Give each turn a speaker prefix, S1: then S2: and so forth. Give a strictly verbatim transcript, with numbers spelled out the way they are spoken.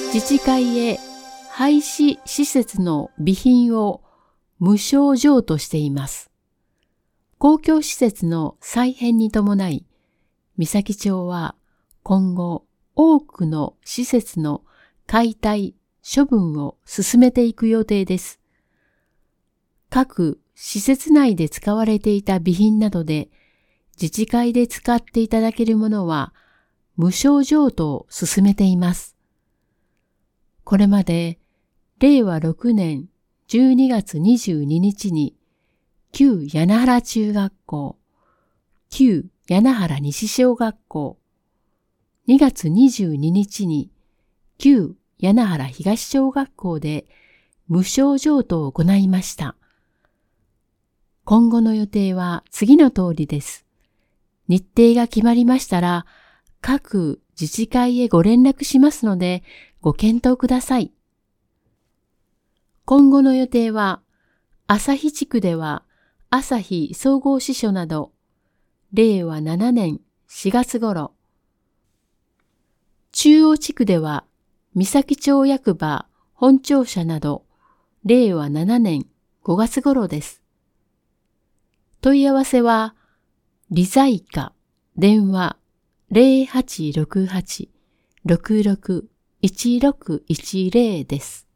S1: 自治会へ廃止施設の備品を無償譲渡しています。公共施設の再編に伴い、三崎町は今後多くの施設の解体、処分を進めていく予定です。各施設内で使われていた備品などで自治会で使っていただけるものは無償譲渡を進めています。これまでれいわろくねんじゅうにがつにじゅうににちに旧柳原中学校、旧柳原西小学校、にがつにじゅうににちに旧柳原東小学校で無償譲渡を行いました。今後の予定は次の通りです。日程が決まりましたら、各自治会へご連絡しますので、ご検討ください。今後の予定は、旭地区では、旭総合支所など、れいわななねんしがつ頃、中央地区では、三崎町役場本庁舎など、れいわななねんごがつ頃です。問い合わせは、リザイカ、電話ゼロはちろくはち ろくろくいちろくいちゼロです。